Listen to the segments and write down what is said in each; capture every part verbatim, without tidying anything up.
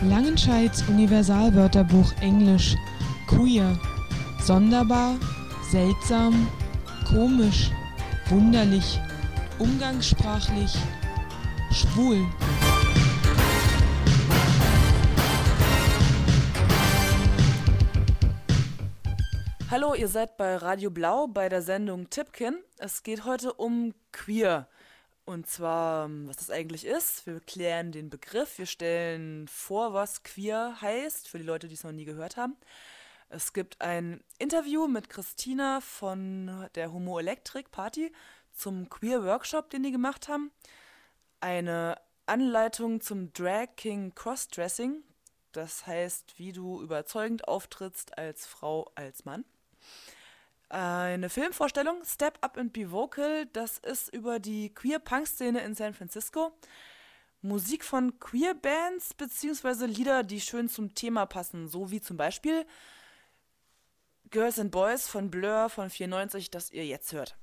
Langenscheids Universalwörterbuch Englisch. Queer. Sonderbar, seltsam, komisch, wunderlich, umgangssprachlich, schwul. Hallo, ihr seid bei Radio Blau bei der Sendung Tipkin. Es geht heute um Queer. Und zwar, was das eigentlich ist. Wir klären den Begriff. Wir stellen vor, was Queer heißt, für die Leute, die es noch nie gehört haben. Es gibt ein Interview mit Christina von der Homo Electric Party zum Queer Workshop, den die gemacht haben. Eine Anleitung zum Drag King Crossdressing. Das heißt, wie du überzeugend auftrittst als Frau, als Mann. Eine Filmvorstellung, Step Up and Be Vocal, das ist über die Queer-Punk-Szene in San Francisco. Musik von Queer-Bands bzw. Lieder, die schön zum Thema passen, so wie zum Beispiel Girls and Boys von Blur von vierundneunzig, das ihr jetzt hört.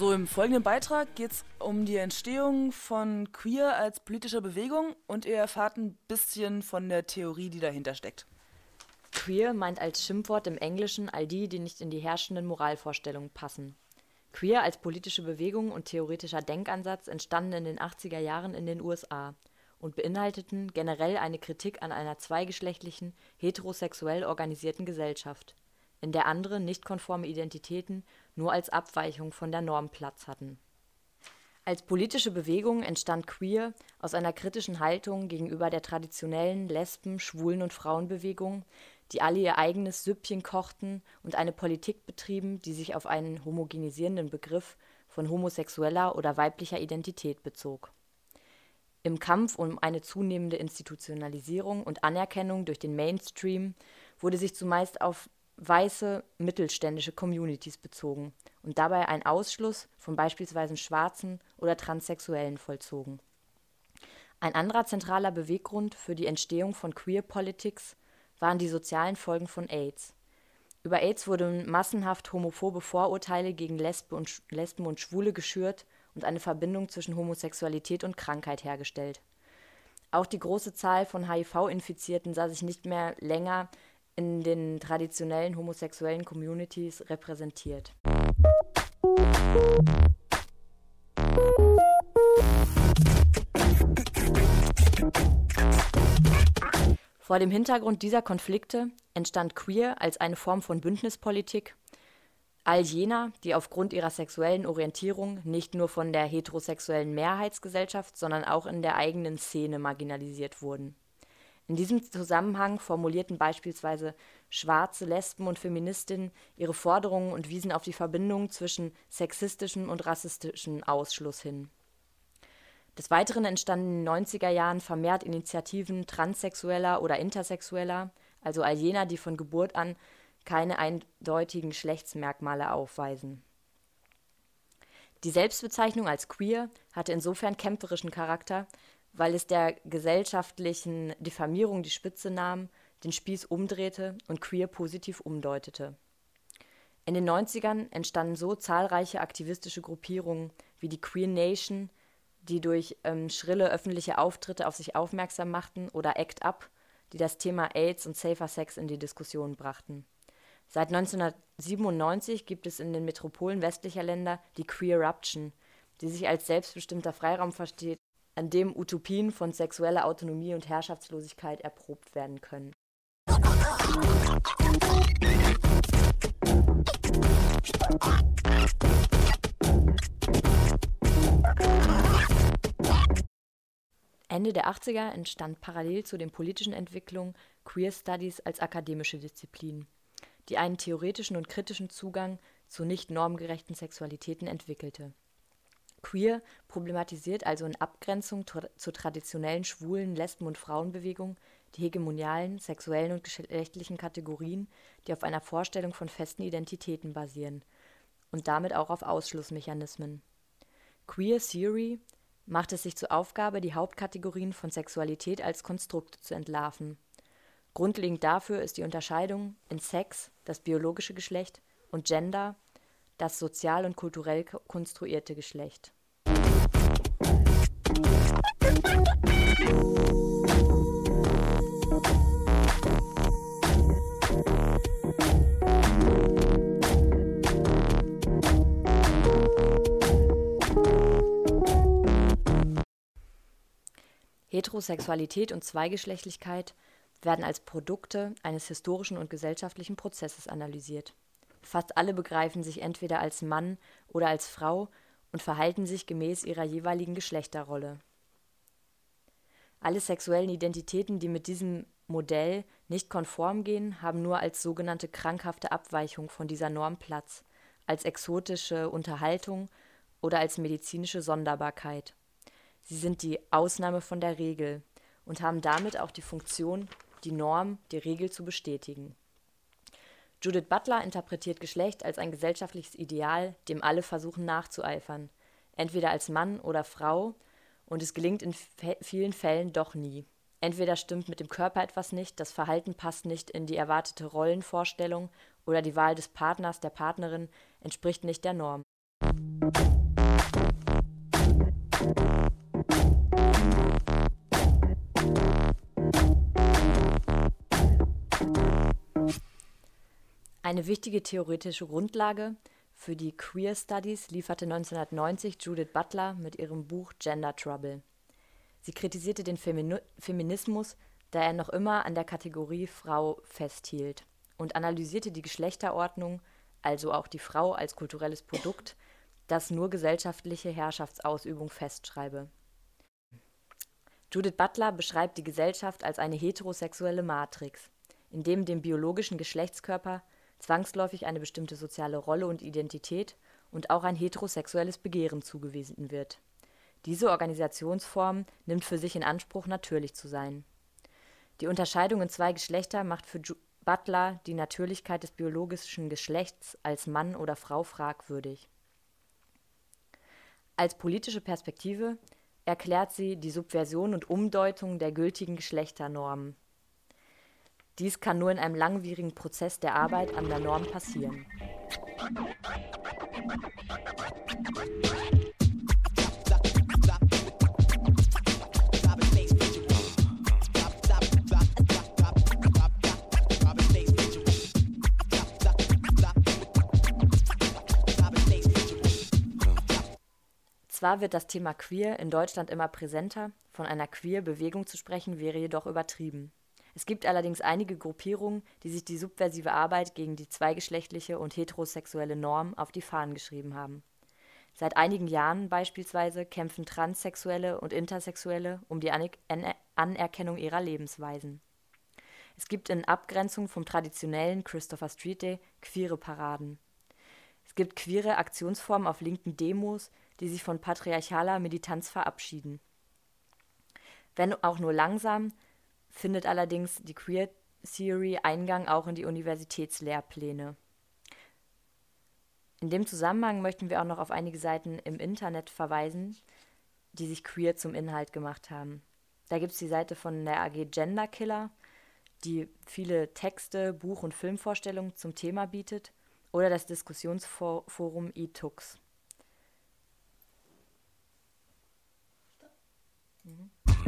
So, im folgenden Beitrag geht es um die Entstehung von Queer als politischer Bewegung und ihr erfahrt ein bisschen von der Theorie, die dahinter steckt. Queer meint als Schimpfwort im Englischen all die, die nicht in die herrschenden Moralvorstellungen passen. Queer als politische Bewegung und theoretischer Denkansatz entstanden in den achtziger Jahren in den U S A und beinhalteten generell eine Kritik an einer zweigeschlechtlichen, heterosexuell organisierten Gesellschaft, in der andere nicht konforme Identitäten nur als Abweichung von der Norm Platz hatten. Als politische Bewegung entstand Queer aus einer kritischen Haltung gegenüber der traditionellen Lesben-, Schwulen- und Frauenbewegung, die alle ihr eigenes Süppchen kochten und eine Politik betrieben, die sich auf einen homogenisierenden Begriff von homosexueller oder weiblicher Identität bezog. Im Kampf um eine zunehmende Institutionalisierung und Anerkennung durch den Mainstream wurde sich zumeist auf weiße, mittelständische Communities bezogen und dabei ein Ausschluss von beispielsweise Schwarzen oder Transsexuellen vollzogen. Ein anderer zentraler Beweggrund für die Entstehung von Queer Politics waren die sozialen Folgen von AIDS. Über AIDS wurden massenhaft homophobe Vorurteile gegen Lesben und, Lesben und Schwule geschürt und eine Verbindung zwischen Homosexualität und Krankheit hergestellt. Auch die große Zahl von H I V-Infizierten sah sich nicht mehr länger in den traditionellen homosexuellen Communities repräsentiert. Vor dem Hintergrund dieser Konflikte entstand Queer als eine Form von Bündnispolitik all jener, die aufgrund ihrer sexuellen Orientierung nicht nur von der heterosexuellen Mehrheitsgesellschaft, sondern auch in der eigenen Szene marginalisiert wurden. In diesem Zusammenhang formulierten beispielsweise schwarze Lesben und Feministinnen ihre Forderungen und wiesen auf die Verbindung zwischen sexistischem und rassistischem Ausschluss hin. Des Weiteren entstanden in den neunziger Jahren vermehrt Initiativen Transsexueller oder Intersexueller, also all jener, die von Geburt an keine eindeutigen Geschlechtsmerkmale aufweisen. Die Selbstbezeichnung als queer hatte insofern kämpferischen Charakter, weil es der gesellschaftlichen Diffamierung die Spitze nahm, den Spieß umdrehte und queer positiv umdeutete. In den neunzigern entstanden so zahlreiche aktivistische Gruppierungen wie die Queer Nation, die durch ähm, schrille öffentliche Auftritte auf sich aufmerksam machten, oder ACT UP, die das Thema AIDS und Safer Sex in die Diskussion brachten. Seit neunzehnhundertsiebenundneunzig gibt es in den Metropolen westlicher Länder die Queeruption, die sich als selbstbestimmter Freiraum versteht, an dem Utopien von sexueller Autonomie und Herrschaftslosigkeit erprobt werden können. Ende der achtziger entstand parallel zu den politischen Entwicklungen Queer Studies als akademische Disziplin, die einen theoretischen und kritischen Zugang zu nicht normgerechten Sexualitäten entwickelte. Queer problematisiert also in Abgrenzung tra- zur traditionellen schwulen Lesben- und Frauenbewegung die hegemonialen sexuellen und geschlechtlichen Kategorien, die auf einer Vorstellung von festen Identitäten basieren und damit auch auf Ausschlussmechanismen. Queer Theory macht es sich zur Aufgabe, die Hauptkategorien von Sexualität als Konstrukte zu entlarven. Grundlegend dafür ist die Unterscheidung in Sex, das biologische Geschlecht, und Gender, das sozial und kulturell konstruierte Geschlecht. Heterosexualität und Zweigeschlechtlichkeit werden als Produkte eines historischen und gesellschaftlichen Prozesses analysiert. Fast alle begreifen sich entweder als Mann oder als Frau und verhalten sich gemäß ihrer jeweiligen Geschlechterrolle. Alle sexuellen Identitäten, die mit diesem Modell nicht konform gehen, haben nur als sogenannte krankhafte Abweichung von dieser Norm Platz, als exotische Unterhaltung oder als medizinische Sonderbarkeit. Sie sind die Ausnahme von der Regel und haben damit auch die Funktion, die Norm, die Regel zu bestätigen. Judith Butler interpretiert Geschlecht als ein gesellschaftliches Ideal, dem alle versuchen nachzueifern, entweder als Mann oder Frau, und es gelingt in f- vielen Fällen doch nie. Entweder stimmt mit dem Körper etwas nicht, das Verhalten passt nicht in die erwartete Rollenvorstellung oder die Wahl des Partners, der Partnerin entspricht nicht der Norm. Eine wichtige theoretische Grundlage für die Queer Studies lieferte neunzehnhundertneunzig Judith Butler mit ihrem Buch Gender Trouble. Sie kritisierte den Femini- Feminismus, da er noch immer an der Kategorie Frau festhielt, und analysierte die Geschlechterordnung, also auch die Frau als kulturelles Produkt, das nur gesellschaftliche Herrschaftsausübung festschreibe. Judith Butler beschreibt die Gesellschaft als eine heterosexuelle Matrix, in dem dem biologischen Geschlechtskörper zwangsläufig eine bestimmte soziale Rolle und Identität und auch ein heterosexuelles Begehren zugewiesen wird. Diese Organisationsform nimmt für sich in Anspruch, natürlich zu sein. Die Unterscheidung in zwei Geschlechter macht für Ju- Butler die Natürlichkeit des biologischen Geschlechts als Mann oder Frau fragwürdig. Als politische Perspektive erklärt sie die Subversion und Umdeutung der gültigen Geschlechternormen. Dies kann nur in einem langwierigen Prozess der Arbeit an der Norm passieren. Zwar wird das Thema Queer in Deutschland immer präsenter, von einer Queer-Bewegung zu sprechen wäre jedoch übertrieben. Es gibt allerdings einige Gruppierungen, die sich die subversive Arbeit gegen die zweigeschlechtliche und heterosexuelle Norm auf die Fahnen geschrieben haben. Seit einigen Jahren beispielsweise kämpfen Transsexuelle und Intersexuelle um die Anerkennung ihrer Lebensweisen. Es gibt in Abgrenzung vom traditionellen Christopher Street Day queere Paraden. Es gibt queere Aktionsformen auf linken Demos, die sich von patriarchaler Militanz verabschieden. Wenn auch nur langsam, findet allerdings die Queer Theory Eingang auch in die Universitätslehrpläne. In dem Zusammenhang möchten wir auch noch auf einige Seiten im Internet verweisen, die sich queer zum Inhalt gemacht haben. Da gibt es die Seite von der A G Gender Killer, die viele Texte, Buch- und Filmvorstellungen zum Thema bietet, oder das Diskussionsforum eTux. Mhm.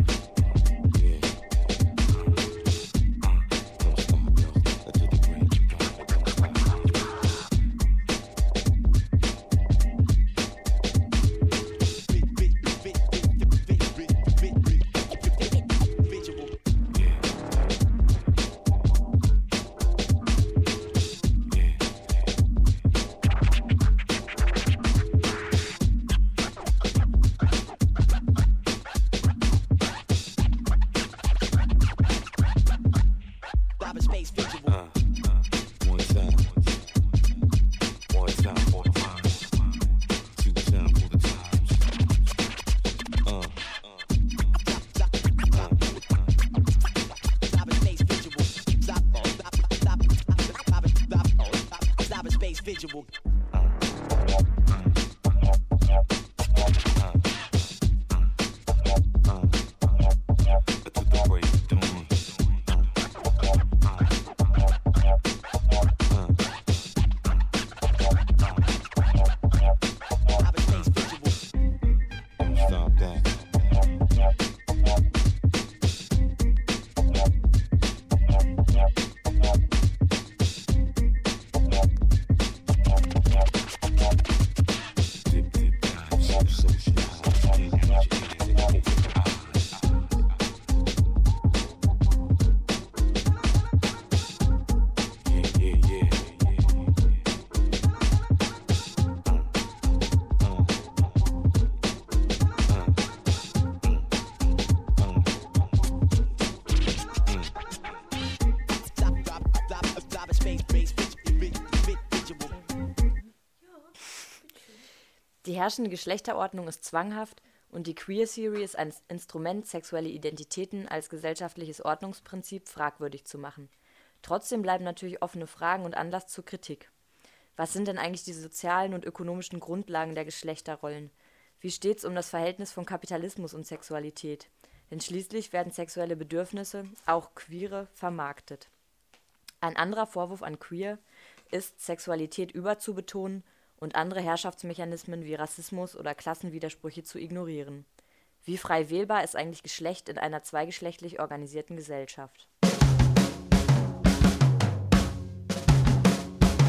Die herrschende Geschlechterordnung ist zwanghaft und die Queer Theory ist ein Instrument, sexuelle Identitäten als gesellschaftliches Ordnungsprinzip fragwürdig zu machen. Trotzdem bleiben natürlich offene Fragen und Anlass zur Kritik. Was sind denn eigentlich die sozialen und ökonomischen Grundlagen der Geschlechterrollen? Wie steht es um das Verhältnis von Kapitalismus und Sexualität? Denn schließlich werden sexuelle Bedürfnisse, auch queere, vermarktet. Ein anderer Vorwurf an Queer ist, Sexualität überzubetonen und andere Herrschaftsmechanismen wie Rassismus oder Klassenwidersprüche zu ignorieren. Wie frei wählbar ist eigentlich Geschlecht in einer zweigeschlechtlich organisierten Gesellschaft?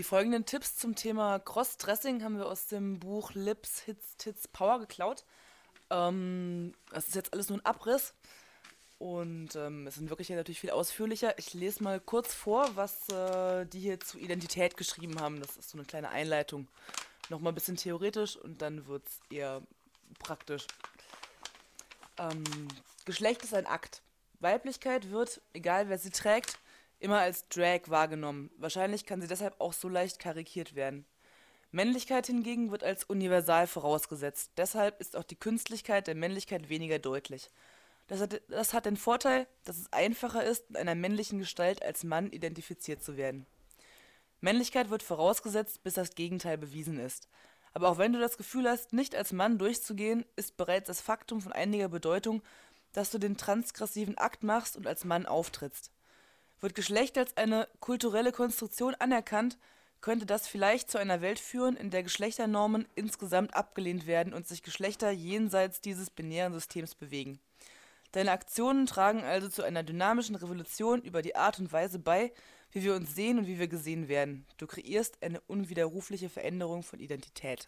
folgenden Tipps zum Thema Cross-Dressing haben wir aus dem Buch Lips, Hits, Tits, Power geklaut. Ähm, das ist jetzt alles nur ein Abriss und ähm, es sind wirklich ja natürlich viel ausführlicher. Ich lese mal kurz vor, was äh, die hier zu Identität geschrieben haben. Das ist so eine kleine Einleitung. Nochmal ein bisschen theoretisch und dann wird es eher praktisch. Ähm, Geschlecht ist ein Akt. Weiblichkeit wird, egal wer sie trägt, immer als Drag wahrgenommen. Wahrscheinlich kann sie deshalb auch so leicht karikiert werden. Männlichkeit hingegen wird als universal vorausgesetzt. Deshalb ist auch die Künstlichkeit der Männlichkeit weniger deutlich. Das hat, das hat den Vorteil, dass es einfacher ist, mit einer männlichen Gestalt als Mann identifiziert zu werden. Männlichkeit wird vorausgesetzt, bis das Gegenteil bewiesen ist. Aber auch wenn du das Gefühl hast, nicht als Mann durchzugehen, ist bereits das Faktum von einiger Bedeutung, dass du den transgressiven Akt machst und als Mann auftrittst. Wird Geschlecht als eine kulturelle Konstruktion anerkannt, könnte das vielleicht zu einer Welt führen, in der Geschlechternormen insgesamt abgelehnt werden und sich Geschlechter jenseits dieses binären Systems bewegen. Deine Aktionen tragen also zu einer dynamischen Revolution über die Art und Weise bei, wie wir uns sehen und wie wir gesehen werden. Du kreierst eine unwiderrufliche Veränderung von Identität.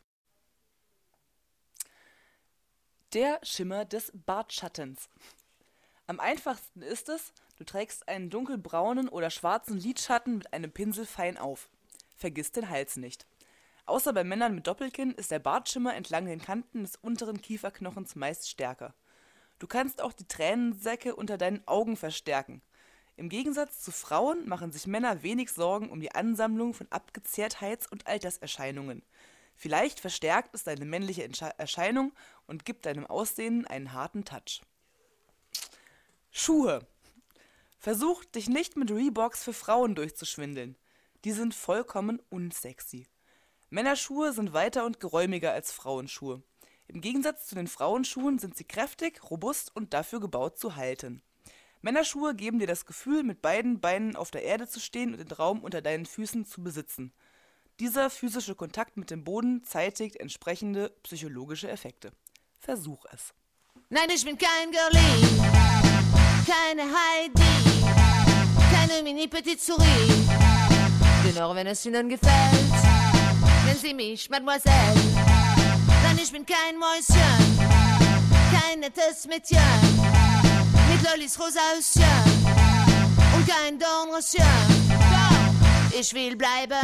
Der Schimmer des Bartschattens. Am einfachsten ist es, du trägst einen dunkelbraunen oder schwarzen Lidschatten mit einem Pinsel fein auf. Vergiss den Hals nicht. Außer bei Männern mit Doppelkinn ist der Bartschimmer entlang den Kanten des unteren Kieferknochens meist stärker. Du kannst auch die Tränensäcke unter deinen Augen verstärken. Im Gegensatz zu Frauen machen sich Männer wenig Sorgen um die Ansammlung von Abgezehrtheits- und Alterserscheinungen. Vielleicht verstärkt es deine männliche Entsche- Erscheinung und gibt deinem Aussehen einen harten Touch. Schuhe. Versuch, dich nicht mit Reeboks für Frauen durchzuschwindeln. Die sind vollkommen unsexy. Männerschuhe sind weiter und geräumiger als Frauenschuhe. Im Gegensatz zu den Frauenschuhen sind sie kräftig, robust und dafür gebaut zu halten. Männerschuhe geben dir das Gefühl, mit beiden Beinen auf der Erde zu stehen und den Raum unter deinen Füßen zu besitzen. Dieser physische Kontakt mit dem Boden zeitigt entsprechende psychologische Effekte. Versuch es. Nein, ich bin kein Girlie, keine Heidi, keine Mini-Petite Souris. Genau, wenn es Ihnen gefällt, nennen Sie mich Mademoiselle. Nein, ich bin kein Mäuschen, kein nettes Mädchen, mit Lollis rosa Höschen und kein Dornröschen. Doch, ich will bleiben.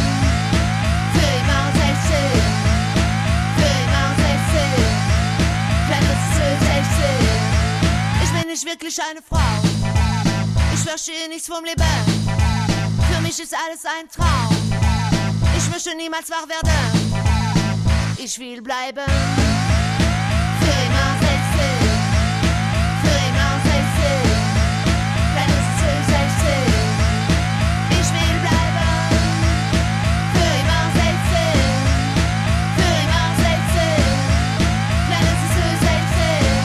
Für immer sechzehn, für immer sechzehn, kleines sechzehn. Ich bin nicht wirklich eine Frau, ich verstehe nichts vom Leben. Für mich ist alles ein Traum, ich möchte niemals wach werden. Ich will bleiben. Für immer sechzehn, für immer sechzehn, kleines sechzehn. Ich will bleiben. Für immer sechzehn, für immer sechzehn, kleines sechzehn.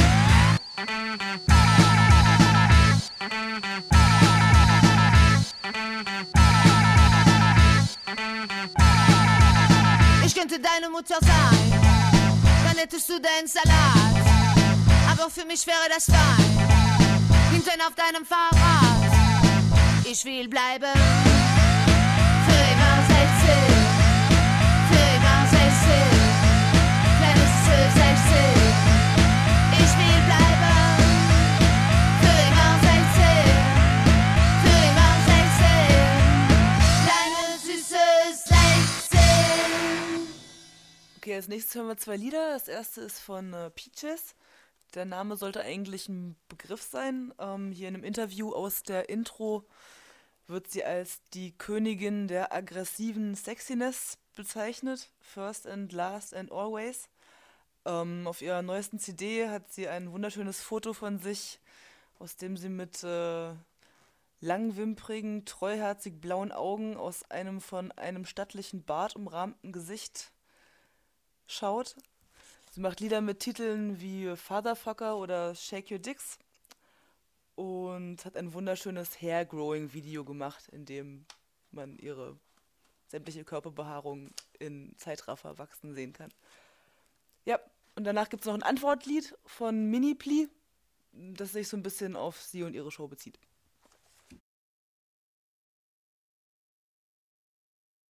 Ich könnte deine Mutter sein, dann hättest du den Salat. Aber für mich wäre das fein, hinten auf deinem Fahrrad. Ich will bleiben. Für immer sechzehn, für immer sechzehn, kleines sechzehn. Ich will bleiben. Für immer sechzehn, für immer sechzehn, kleine süße sechzehn. Okay, als nächstes hören wir zwei Lieder. Das erste ist von äh, Peaches. Der Name sollte eigentlich ein Begriff sein. Ähm, hier in einem Interview aus der Intro wird sie als die Königin der aggressiven Sexiness bezeichnet. First and last and always. Ähm, auf ihrer neuesten C D hat sie ein wunderschönes Foto von sich, aus dem sie mit äh, langwimprigen, treuherzig blauen Augen aus einem von einem stattlichen Bart umrahmten Gesicht schaut. Sie macht Lieder mit Titeln wie Fatherfucker oder Shake Your Dicks und hat ein wunderschönes Hair-Growing-Video gemacht, in dem man ihre sämtliche Körperbehaarung in Zeitraffer wachsen sehen kann. Ja, und danach gibt es noch ein Antwortlied von Mini-Pli, das sich so ein bisschen auf sie und ihre Show bezieht.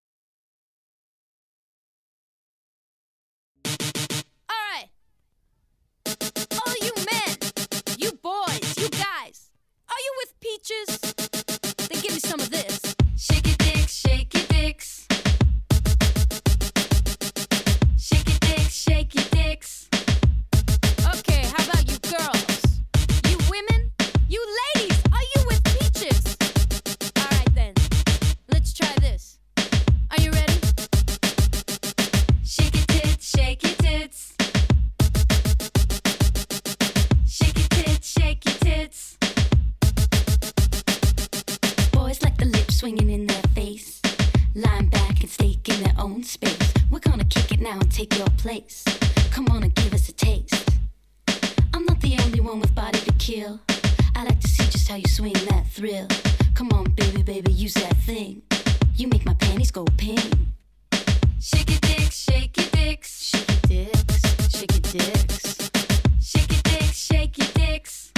swinging in their face, lying back and stake in their own space. We're gonna kick it now and take your place. Come on and give us a taste. I'm not the only one with body to kill. I like to see just how you swing that thrill. Come on, baby, baby, use that thing. You make my panties go ping. Shake your dicks, shake your dicks, shake your dicks, shake your dicks. Shake your dicks, shake your dicks.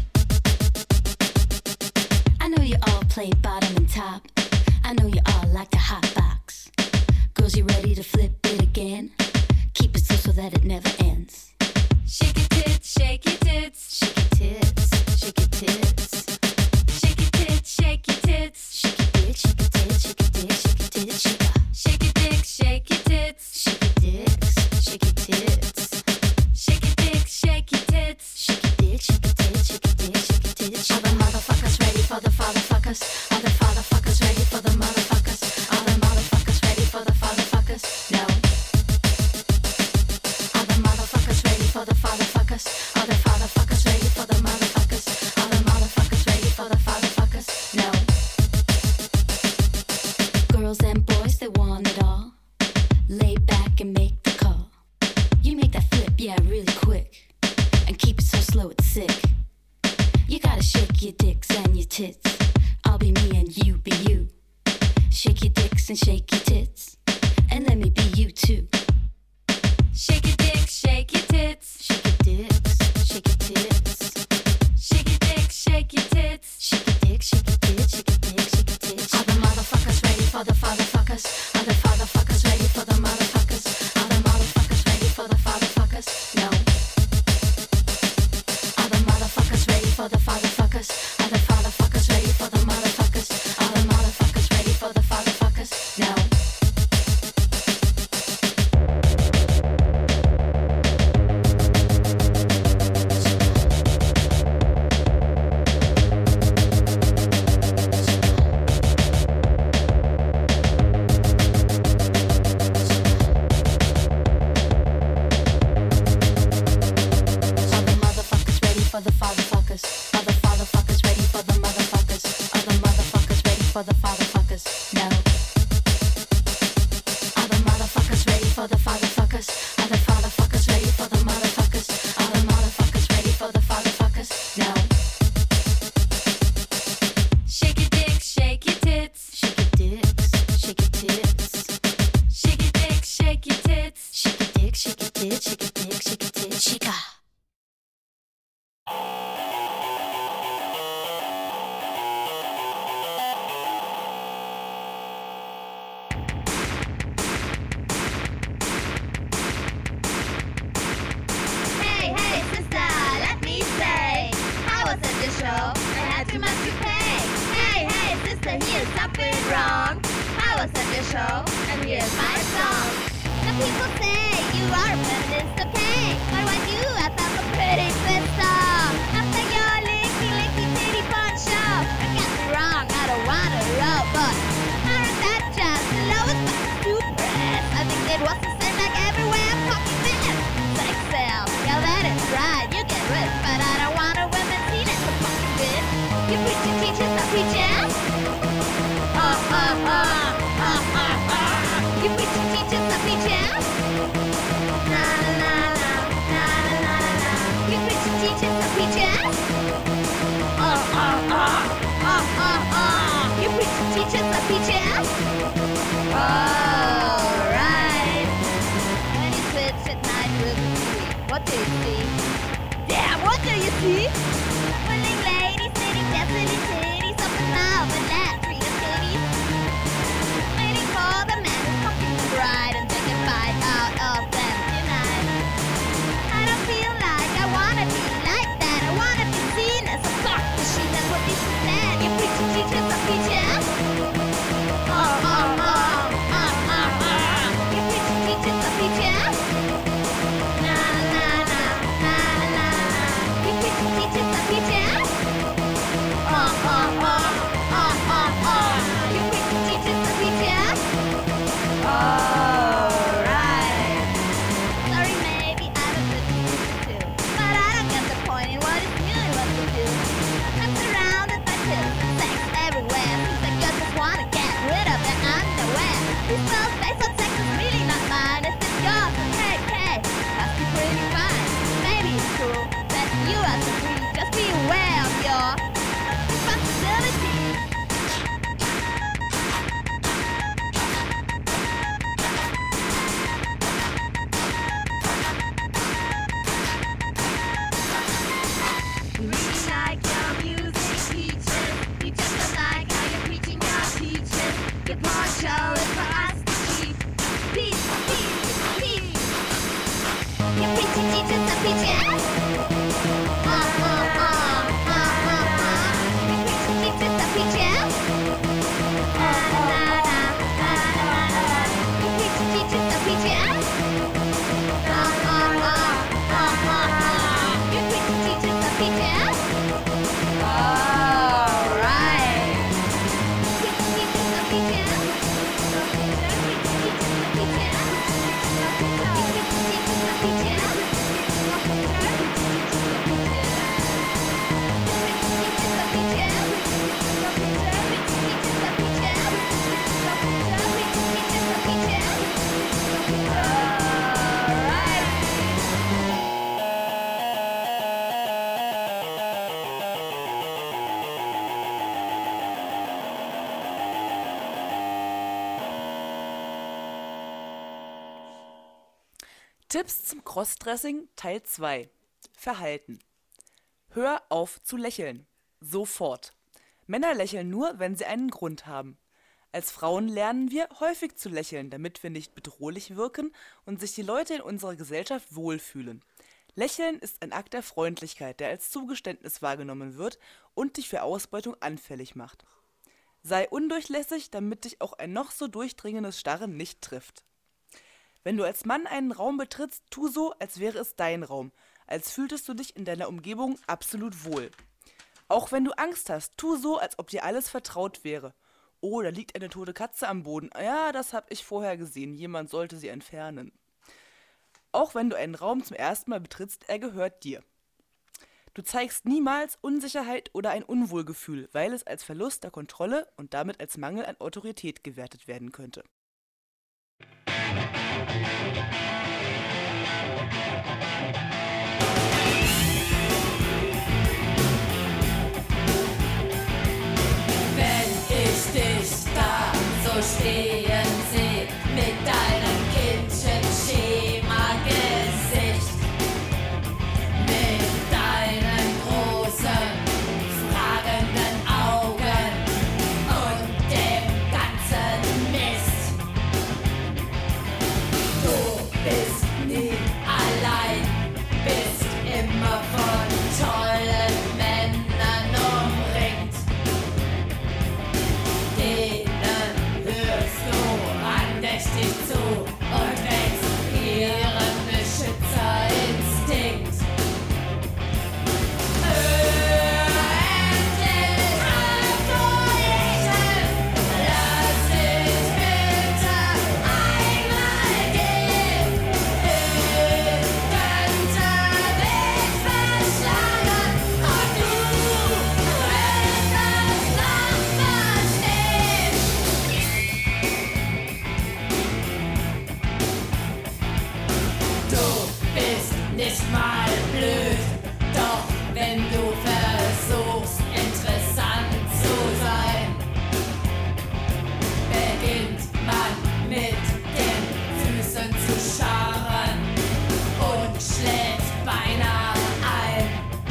I know you all play bottom and top. I know you all like to hot box. Girls, you ready to flip it again? Keep it slow so that it never ends. Shake your tits, shake your tits, shake your tits, shake your tits. Shake your tits, shake your tits, shake your tits, shake your tits, shake your tits, shake your tits, shake your shake your dicks, shake your tits, shake your dicks, shake your tits. Shake your dicks, shake your tits, shake your dicks, shake your tits, shake your tits, shake your tits. Are the motherfuckers ready for the fatherfuckers? Are the fatherfuckers ready for the motherfuckers? Are the motherfuckers ready for the fatherfuckers? No. Are the motherfuckers ready for the fatherfuckers? Are the fatherfuckers ready for the motherfuckers? Are the motherfuckers ready for the fatherfuckers? No. Girls and boys, they want it all. Lay back and make the call. You make that flip, yeah, really quick. And keep it so slow it's sick. You gotta shake your dicks and your tits. I'll be me and you be you. Shake your dicks and shake your tits. And let me be you too. Shake your dicks, shake your tits. Shake your dicks, shake your tits. Shake your dicks, shake your tits. Shake your dicks, shake your tits, shake your dicks, shake your tits. Are the motherfuckers ready for the fatherfuckers? Are the fatherfuckers ready for the motherfuckers? Are the motherfuckers ready for the fatherfuckers? No. Are the motherfuckers ready for the fatherfuckers? Are the fatherfuckers ready for the motherfuckers? Are the motherfuckers ready for the fatherfuckers? No. Are the motherfuckers ready for the fatherfuckers? Are the fatherfuckers ready for the motherfuckers? Are the motherfuckers ready for the fatherfuckers? No. Are the motherfuckers ready for the fatherfuckers? Are the fatherfuckers ready for the motherfuckers? Are the motherfuckers ready for the fatherfuckers? No. Shake your dicks, shake your tits. Shake your dicks, shake your tits. Shake your dicks, shake your tits. Shake your dicks, shake your tits, shake your dicks, shake your tits. Shake a. Hey, hey, sister, let me say, I was at the show, I had too much to pay. Hey, hey, sister, here's something wrong. I was at the show, and here's my song. The people say you are a feminist, okay? But when you have a pretty sister, after your licky, licky, titty punch show, don't get me wrong, I don't want to roll, but aren't that just the lowest fucking stupid? I think it was the same like everywhere, fucking man. Sex sale, yeah, that is right, you get rich, but I don't want a women's penis, a fucking bitch. You preach and teach us, I preach ass. Uh, uh, uh, uh, uh, uh. You preach and teach us, I preach ass. Na, na, na, na, na, na, na, na. You preach and teach us, I preach ass. Uh, uh, uh, uh, uh, uh. You preach and teach us, I preach ass. Alright. When you switch at night with the T V, what do you see? Damn, what do you see? Willing ladies sitting desolate titties up and out and that treat of titties. Waiting for the man who's fucking the bride and they can bite out of them tonight. I don't feel like I wanna be like that. I wanna be seen as a fuck machine. That's what people said. You preach and teach us, I preach ass. Oh, oh, oh, uh, uh, uh. You preach and teach us, I preach ass. Na, na, na, na, na, na. You preach and teach us, I Tipps zum Crossdressing Teil zwei. Verhalten. Hör auf zu lächeln. Sofort. Männer lächeln nur, wenn sie einen Grund haben. Als Frauen lernen wir, häufig zu lächeln, damit wir nicht bedrohlich wirken und sich die Leute in unserer Gesellschaft wohlfühlen. Lächeln ist ein Akt der Freundlichkeit, der als Zugeständnis wahrgenommen wird und dich für Ausbeutung anfällig macht. Sei undurchlässig, damit dich auch ein noch so durchdringendes Starren nicht trifft. Wenn du als Mann einen Raum betrittst, tu so, als wäre es dein Raum, als fühltest du dich in deiner Umgebung absolut wohl. Auch wenn du Angst hast, tu so, als ob dir alles vertraut wäre. Oh, da liegt eine tote Katze am Boden. Ja, das habe ich vorher gesehen. Jemand sollte sie entfernen. Auch wenn du einen Raum zum ersten Mal betrittst, er gehört dir. Du zeigst niemals Unsicherheit oder ein Unwohlgefühl, weil es als Verlust der Kontrolle und damit als Mangel an Autorität gewertet werden könnte. Dich da so stehen seh, mit deinem Kindchenschema-Gesicht, mit deinen großen, fragenden Augen und dem ganzen Mist. Du bist nie allein, bist immer von tollen Männern umringt. Denen hörst du andächtig zu und wächst ihren Beschützerinstinkt. Hör endlich auf zu lächeln, lass dich bitte einmal gehen. Ich könnte dich verschlagen und du wirst es noch verstehen. Du bist nicht mal blöd, doch wenn du versuchst, interessant zu sein, beginnt man mit den Füßen zu scharren und schläft beinahe ein.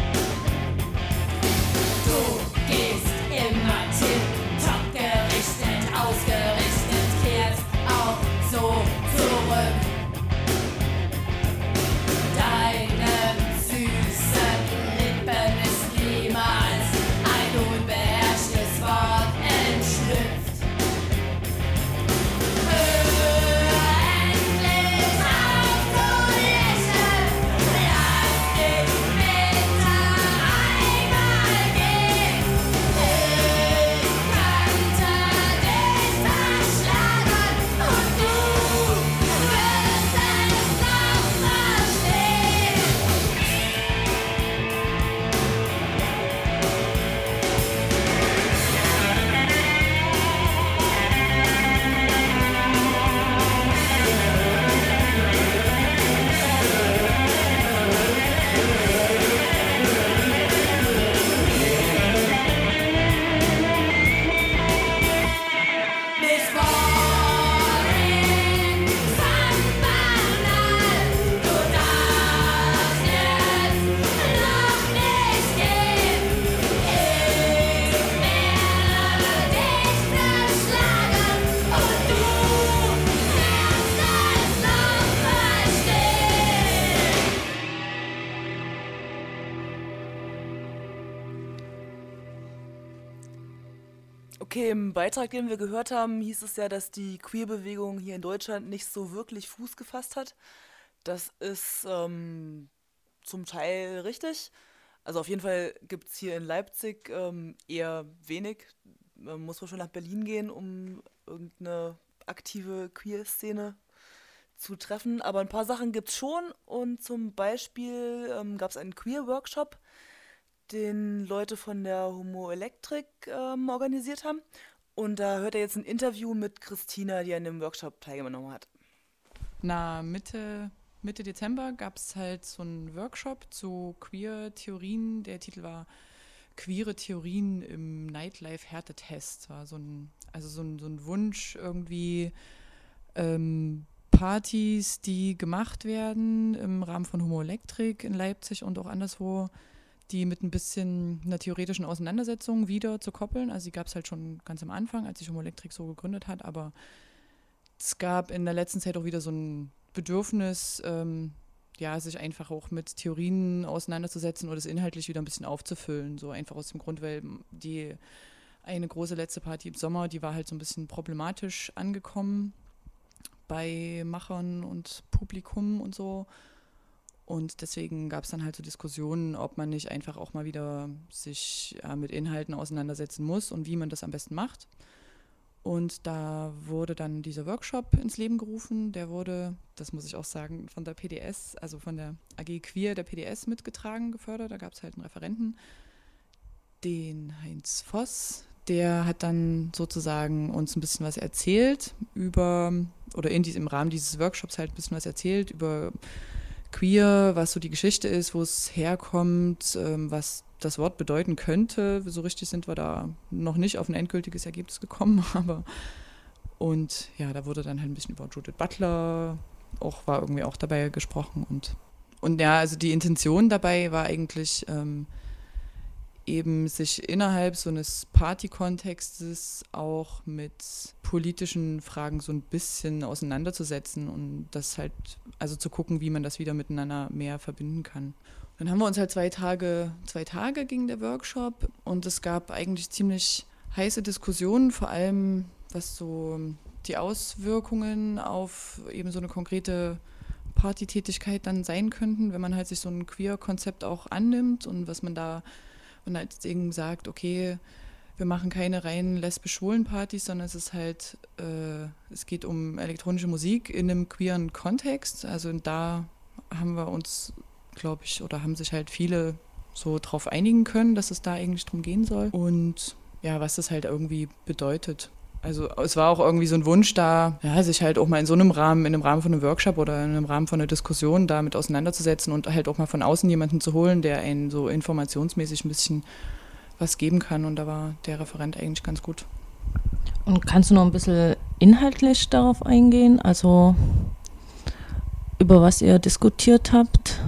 Du gehst immer tipptopp gerichtet, ausgerichtet, kehrst auch so zurück. Deinen süßen Lippen ist niemals ein unbeherrschtes Wort entschlüpft. Hör endlich auf zu lächeln, lass dich bitte einmal gehen. Ich könnte dich verschlagen und du wirst es noch verstehen. Nicht boring, fand banal, du darfst jetzt noch nicht gehen. Ich werde dich verschlagen und du wirst es noch verstehen. Okay, im Beitrag, den wir gehört haben, hieß es ja, dass die Queer-Bewegung hier in Deutschland nicht so wirklich Fuß gefasst hat. Das ist ähm, zum Teil richtig. Also auf jeden Fall gibt es hier in Leipzig ähm, eher wenig. Man muss man schon nach Berlin gehen, um irgendeine aktive Queer-Szene zu treffen. Aber ein paar Sachen gibt es schon. Und zum Beispiel ähm, gab es einen Queer-Workshop, den Leute von der Homo Electric ähm, organisiert haben. Und da hört er jetzt ein Interview mit Christina, die an dem Workshop teilgenommen hat. Na, Mitte, Mitte Dezember gab es halt so einen Workshop zu Queer-Theorien. Der Titel war Queere Theorien im Nightlife-Härtetest. War so ein, also so ein, so ein Wunsch, irgendwie ähm, Partys, die gemacht werden im Rahmen von Homo Electric in Leipzig und auch anderswo, die mit ein bisschen einer theoretischen Auseinandersetzung wieder zu koppeln. Also die gab es halt schon ganz am Anfang, als sich Homo Electric so gegründet hat, aber es gab in der letzten Zeit auch wieder so ein Bedürfnis, ähm, ja, sich einfach auch mit Theorien auseinanderzusetzen oder das inhaltlich wieder ein bisschen aufzufüllen. So einfach aus dem Grund, weil die eine große letzte Party im Sommer, die war halt so ein bisschen problematisch angekommen bei Machern und Publikum und so. Und deswegen gab es dann halt so Diskussionen, ob man nicht einfach auch mal wieder sich ja, mit Inhalten auseinandersetzen muss und wie man das am besten macht. Und da wurde dann dieser Workshop ins Leben gerufen. Der wurde, das muss ich auch sagen, von der P D S, also von der A G Queer der P D S mitgetragen, gefördert. Da gab es halt einen Referenten, den Heinz Voss. Der hat dann sozusagen uns ein bisschen was erzählt über, oder in diesem, im Rahmen dieses Workshops halt ein bisschen was erzählt über Queer, was so die Geschichte ist, wo es herkommt, ähm, was das Wort bedeuten könnte. So richtig sind wir da noch nicht auf ein endgültiges Ergebnis gekommen, aber und ja, da wurde dann halt ein bisschen über Judith Butler auch, war irgendwie auch dabei gesprochen und, und ja, also die Intention dabei war eigentlich ähm, eben sich innerhalb so eines Party-Kontextes auch mit politischen Fragen so ein bisschen auseinanderzusetzen und das halt, also zu gucken, wie man das wieder miteinander mehr verbinden kann. Dann haben wir uns halt zwei Tage, zwei Tage ging der Workshop und es gab eigentlich ziemlich heiße Diskussionen, vor allem was so die Auswirkungen auf eben so eine konkrete Partytätigkeit dann sein könnten, wenn man halt sich so ein Queer-Konzept auch annimmt und was man da und halt eben sagt, okay, wir machen keine rein lesbisch-schwulen Partys, sondern es ist halt, äh, es geht um elektronische Musik in einem queeren Kontext. Also da haben wir uns, glaube ich, oder haben sich halt viele so drauf einigen können, dass es da eigentlich drum gehen soll. Und ja, was das halt irgendwie bedeutet. Also es war auch irgendwie so ein Wunsch da, ja, sich halt auch mal in so einem Rahmen, in einem Rahmen von einem Workshop oder in einem Rahmen von einer Diskussion damit auseinanderzusetzen und halt auch mal von außen jemanden zu holen, der einen so informationsmäßig ein bisschen was geben kann. Und da war der Referent eigentlich ganz gut. Und kannst du noch ein bisschen inhaltlich darauf eingehen? Also über was ihr diskutiert habt?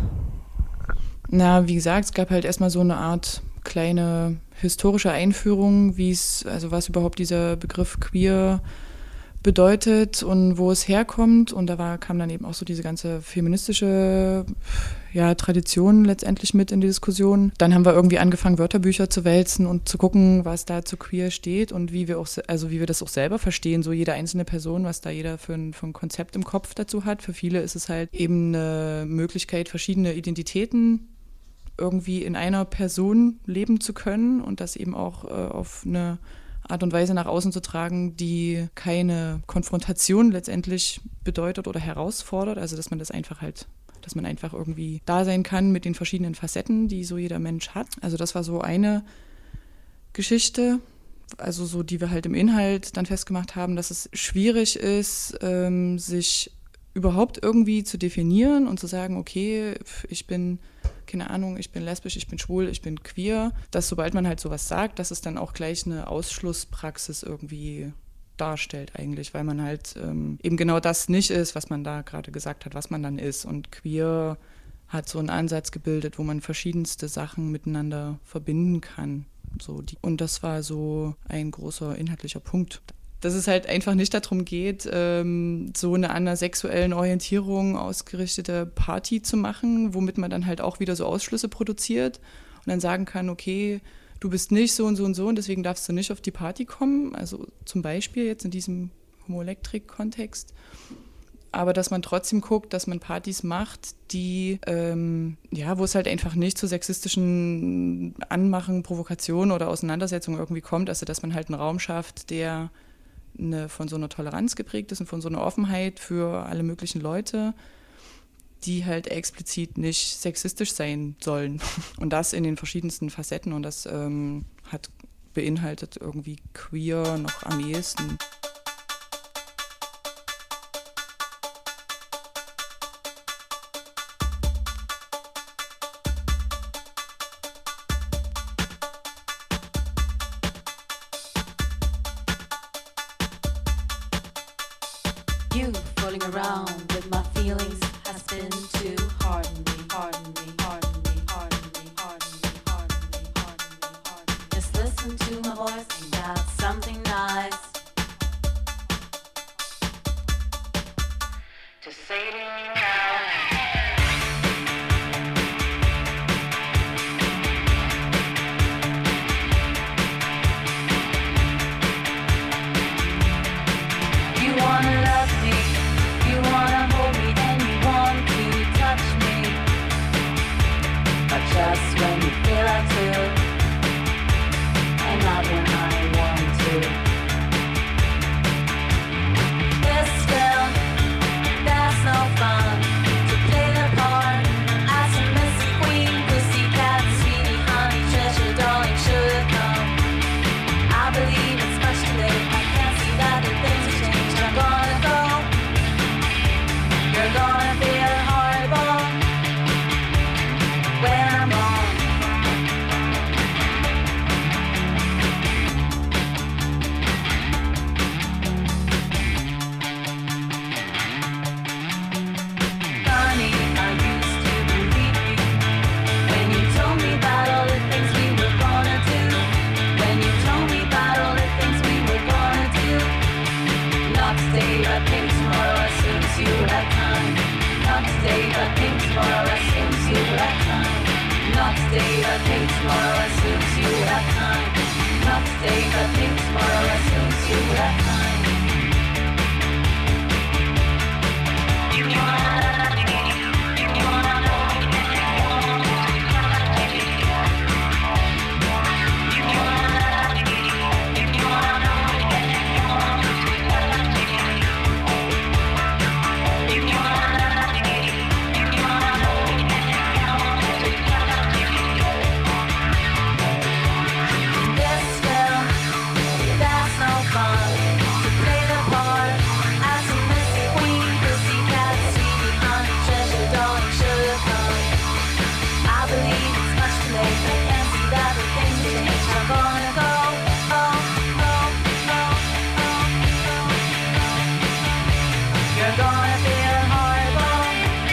Na, wie gesagt, es gab halt erstmal so eine Art kleine historische Einführung, wie es, also was überhaupt dieser Begriff queer bedeutet und wo es herkommt. Und da war, kam dann eben auch so diese ganze feministische ja, Tradition letztendlich mit in die Diskussion. Dann haben wir irgendwie angefangen, Wörterbücher zu wälzen und zu gucken, was da zu queer steht und wie wir auch, also wie wir das auch selber verstehen, so jede einzelne Person, was da jeder für ein, für ein Konzept im Kopf dazu hat. Für viele ist es halt eben eine Möglichkeit, verschiedene Identitäten irgendwie in einer Person leben zu können und das eben auch äh, auf eine Art und Weise nach außen zu tragen, die keine Konfrontation letztendlich bedeutet oder herausfordert. Also dass man das einfach halt, dass man einfach irgendwie da sein kann mit den verschiedenen Facetten, die so jeder Mensch hat. Also das war so eine Geschichte, also so, die wir halt im Inhalt dann festgemacht haben, dass es schwierig ist, ähm, sich überhaupt irgendwie zu definieren und zu sagen, okay, ich bin, keine Ahnung, ich bin lesbisch, ich bin schwul, ich bin queer, dass sobald man halt sowas sagt, dass es dann auch gleich eine Ausschlusspraxis irgendwie darstellt eigentlich, weil man halt ähm, eben genau das nicht ist, was man da gerade gesagt hat, was man dann ist. Und queer hat so einen Ansatz gebildet, wo man verschiedenste Sachen miteinander verbinden kann. So die, und das war so ein großer inhaltlicher Punkt. Dass es halt einfach nicht darum geht, ähm, so eine an einer sexuellen Orientierung ausgerichtete Party zu machen, womit man dann halt auch wieder so Ausschlüsse produziert und dann sagen kann, okay, du bist nicht so und so und so und deswegen darfst du nicht auf die Party kommen. Also zum Beispiel jetzt in diesem Homo Electric-Kontext. Aber dass man trotzdem guckt, dass man Partys macht, die, ähm, ja, wo es halt einfach nicht zu sexistischen Anmachen, Provokationen oder Auseinandersetzungen irgendwie kommt. Also dass man halt einen Raum schafft, der eine, von so einer Toleranz geprägt ist und von so einer Offenheit für alle möglichen Leute, die halt explizit nicht sexistisch sein sollen. Und das in den verschiedensten Facetten. Und das ähm, hat beinhaltet irgendwie queer noch am ehesten. You fooling around with my feelings has been too hard on me, hard on me, hard on me, hard on me, hard on me, hard on me, hard on me, hard on me. Just listen to my voice, ain't that something nice to say to you now? You wanna love me, you wanna hold me, and you want to touch me. But just when you feel like to, and not when I want to. This girl, that's no fun to play the part as a missing queen, pussycat, sweetie, honey, treasure, darling, should come. I believe it's much too late. I can't see that the things have changed. I'm gonna go. You're gonna feel horrible when I'm gone. Honey, I used to believe you when you told me about all the things we were gonna do. When you told me about all the things we were gonna do. Not today, but maybe tomorrow as soon as you have time. Not today, but maybe tomorrow as soon as you have time. Not today, but maybe tomorrow as soon as you have time. Not today, but maybe tomorrow as soon as you have time. You wanna, you wanna know. You wanna, you wanna This girl, that's no fun to play the part as a missing queen, pussycat, sweetie, honey, treasure, darling, should come. I believe it's much too late. I can't see that the things have changed. I'm gonna go. Oh, oh, oh, oh, oh. You're gonna feel horrible.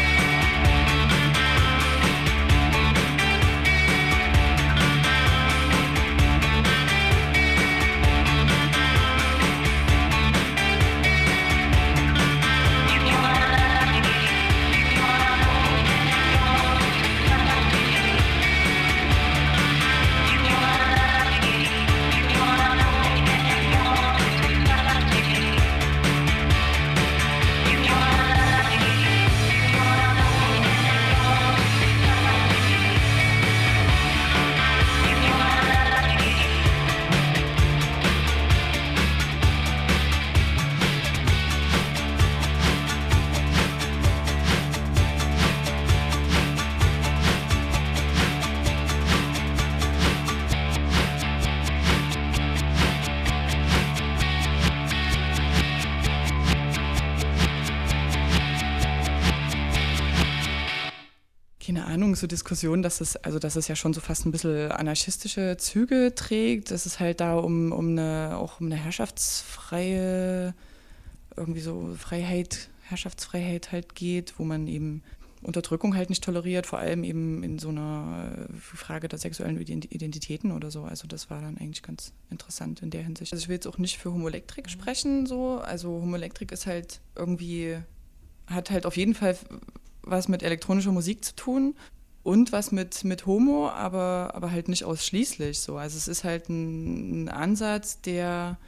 Keine Ahnung, so Diskussion, dass es, also dass es ja schon so fast ein bisschen anarchistische Züge trägt, dass es halt da um, um eine, auch um eine herrschaftsfreie, irgendwie so Freiheit, Herrschaftsfreiheit halt geht, wo man eben Unterdrückung halt nicht toleriert, vor allem eben in so einer Frage der sexuellen Identitäten oder so. Also das war dann eigentlich ganz interessant in der Hinsicht. Also ich will jetzt auch nicht für Homoelektrik sprechen, so. Also Homoelektrik ist halt irgendwie, hat halt auf jeden Fall was mit elektronischer Musik zu tun und was mit, mit Homo, aber, aber halt nicht ausschließlich so. Also es ist halt ein, ein Ansatz, der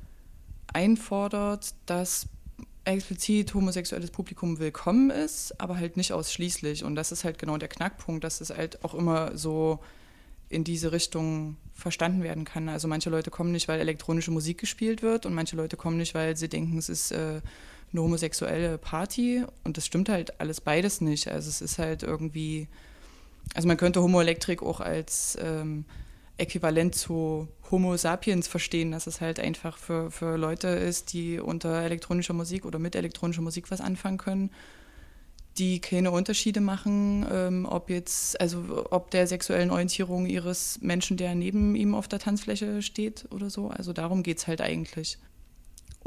einfordert, dass explizit homosexuelles Publikum willkommen ist, aber halt nicht ausschließlich. Und das ist halt genau der Knackpunkt, dass es halt auch immer so in diese Richtung verstanden werden kann. Also manche Leute kommen nicht, weil elektronische Musik gespielt wird und manche Leute kommen nicht, weil sie denken, es ist äh, eine homosexuelle Party, und das stimmt halt alles beides nicht. Also es ist halt irgendwie, also man könnte Homoelektrik auch als ähm, äquivalent zu Homo sapiens verstehen, dass es halt einfach für, für Leute ist, die unter elektronischer Musik oder mit elektronischer Musik was anfangen können, die keine Unterschiede machen, ähm, ob jetzt, also ob der sexuellen Orientierung ihres Menschen, der neben ihm auf der Tanzfläche steht oder so. Also darum geht es halt eigentlich.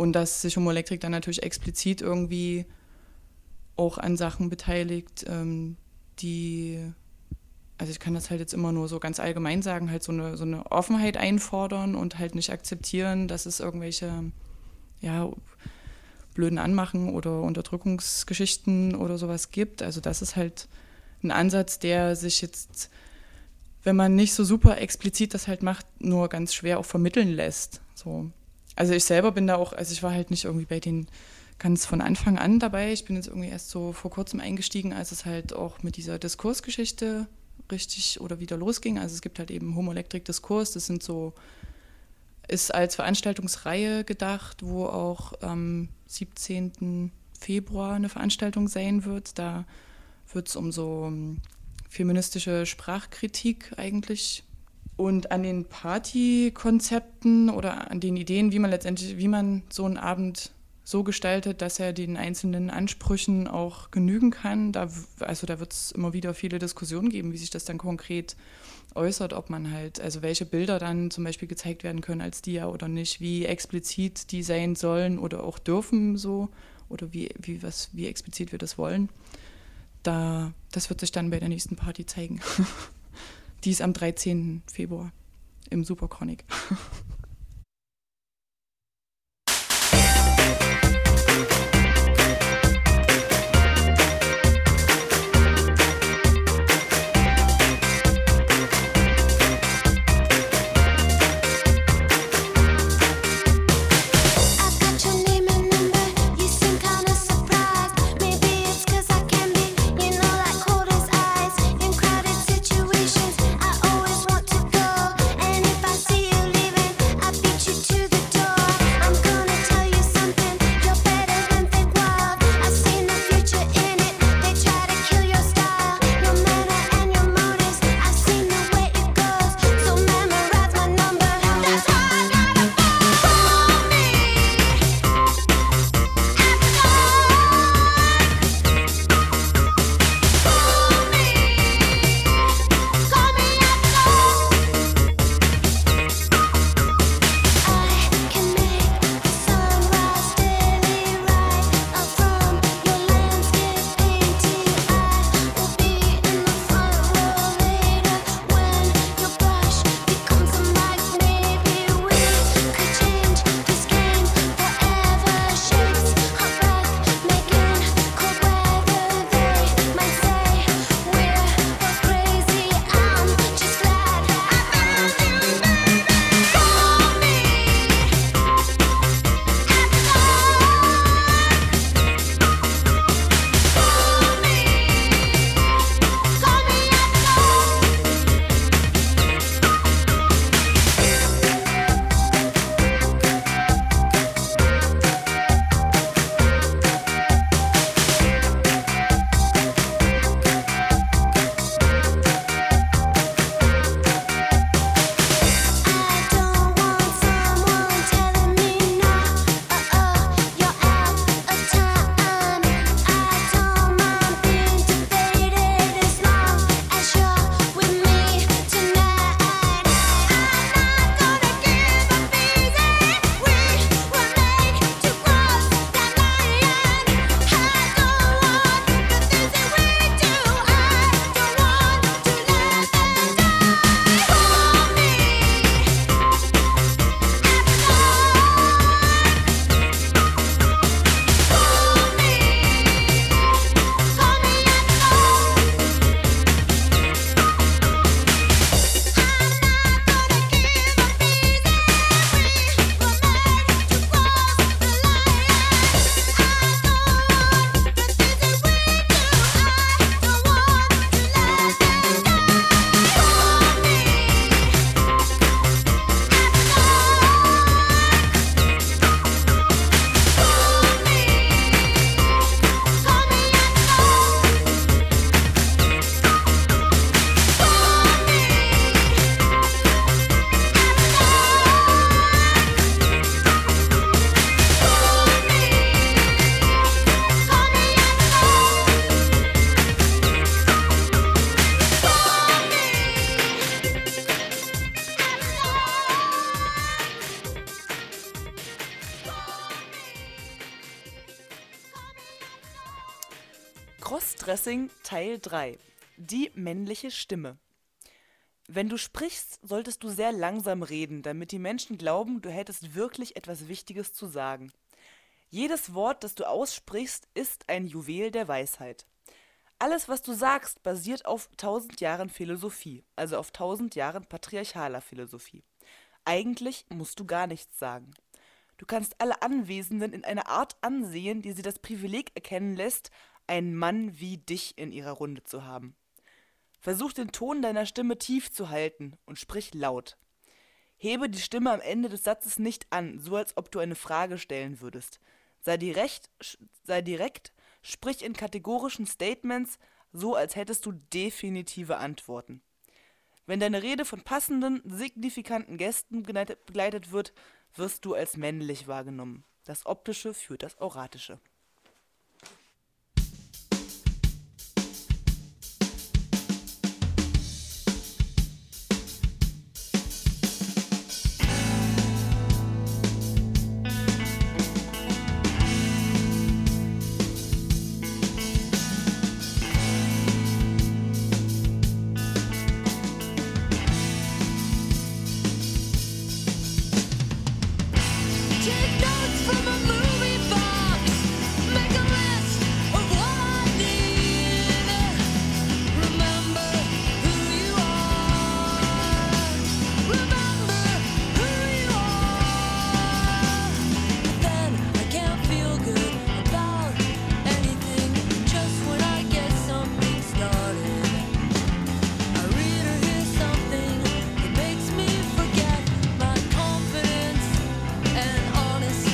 Und dass sich Homo Electric dann natürlich explizit irgendwie auch an Sachen beteiligt, ähm, die, also ich kann das halt jetzt immer nur so ganz allgemein sagen, halt so eine, so eine Offenheit einfordern und halt nicht akzeptieren, dass es irgendwelche, ja, blöden Anmachen oder Unterdrückungsgeschichten oder sowas gibt. Also das ist halt ein Ansatz, der sich jetzt, wenn man nicht so super explizit das halt macht, nur ganz schwer auch vermitteln lässt. So. Also ich selber bin da auch, also ich war halt nicht irgendwie bei den ganz von Anfang an dabei. Ich bin jetzt irgendwie erst so vor kurzem eingestiegen, als es halt auch mit dieser Diskursgeschichte richtig oder wieder losging. Also es gibt halt eben Homo Electric Diskurs, das sind so, ist als Veranstaltungsreihe gedacht, wo auch am siebzehnten Februar eine Veranstaltung sein wird. Da wird es um so um, feministische Sprachkritik eigentlich und an den Partykonzepten oder an den Ideen, wie man letztendlich, wie man so einen Abend so gestaltet, dass er den einzelnen Ansprüchen auch genügen kann. Da, also da wird es immer wieder viele Diskussionen geben, wie sich das dann konkret äußert, ob man halt, also welche Bilder dann zum Beispiel gezeigt werden können als Dia oder nicht, wie explizit die sein sollen oder auch dürfen so oder wie, wie, was, wie explizit wir das wollen. Da, das wird sich dann bei der nächsten Party zeigen. Die ist am dreizehnten Februar im Superchronic. Situations, I always want to go. And if I see you leaving, Crossdressing Teil drei. Die männliche Stimme. Wenn du sprichst, solltest du sehr langsam reden, damit die Menschen glauben, du hättest wirklich etwas Wichtiges zu sagen. Jedes Wort, das du aussprichst, ist ein Juwel der Weisheit. Alles, was du sagst, basiert auf tausend Jahren Philosophie, also auf tausend Jahren patriarchaler Philosophie. Eigentlich musst du gar nichts sagen. Du kannst alle Anwesenden in einer Art ansehen, die sie das Privileg erkennen lässt, einen Mann wie dich in ihrer Runde zu haben. Versuch den Ton deiner Stimme tief zu halten und sprich laut. Hebe die Stimme am Ende des Satzes nicht an, so als ob du eine Frage stellen würdest. Sei direkt, sei direkt, sprich in kategorischen Statements, so als hättest du definitive Antworten. Wenn deine Rede von passenden, signifikanten Gesten begleitet wird, wirst du als männlich wahrgenommen. Das Optische führt das Auratische. Take notes from a movie box. Make a list of what I need. Remember who you are. Remember who you are. But then I can't feel good about anything. Just when I get something started, I read or hear something that makes me forget my confidence and honesty.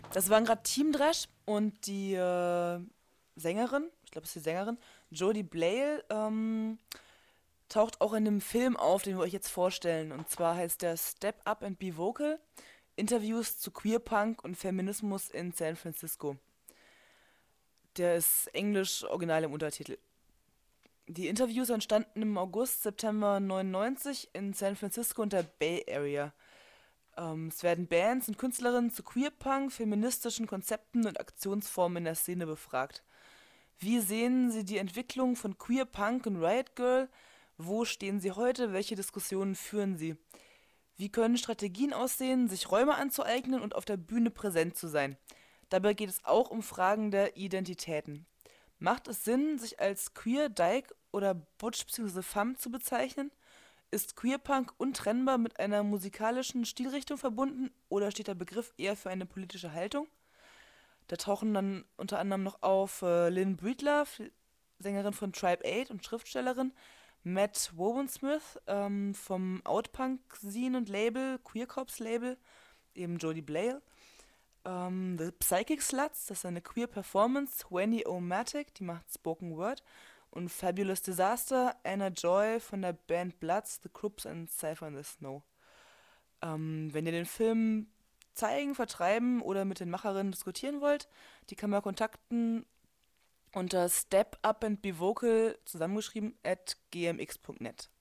Das waren gerade Team Dresch und die äh, Sängerin, ich glaube, es ist die Sängerin, Jodie Blale, ähm, taucht auch in einem Film auf, den wir euch jetzt vorstellen. Und zwar heißt der Step Up and Be Vocal, Interviews zu Queerpunk und Feminismus in San Francisco. Der ist englisch original im Untertitel. Die Interviews entstanden im August, September neunundneunzig in San Francisco und der Bay Area. Ähm, es werden Bands und Künstlerinnen zu Queerpunk, feministischen Konzepten und Aktionsformen in der Szene befragt. Wie sehen Sie die Entwicklung von Queerpunk und Riot Girl? Wo stehen Sie heute? Welche Diskussionen führen Sie? Wie können Strategien aussehen, sich Räume anzueignen und auf der Bühne präsent zu sein? Dabei geht es auch um Fragen der Identitäten. Macht es Sinn, sich als Queer, Dyke oder Butch bzw. Femme zu bezeichnen? Ist Queerpunk untrennbar mit einer musikalischen Stilrichtung verbunden oder steht der Begriff eher für eine politische Haltung? Da tauchen dann unter anderem noch auf äh, Lynn Breedlove, Sängerin von Tribe Eight und Schriftstellerin, Matt Wobensmith ähm, vom Outpunk-Scene und Label, Queer Corps Label, eben Jodie Blale, ähm, The Psychic Sluts, das ist eine Queer Performance, Wendy O'Matic, die macht Spoken Word, und Fabulous Disaster, Anna Joy von der Band Bloods, The Crooks and Cypher in the Snow. Ähm, wenn ihr den Film zeigen, vertreiben oder mit den Macherinnen diskutieren wollt, die kann man kontakten unter Step Up and Be Vocal, zusammengeschrieben, at gmx punkt net.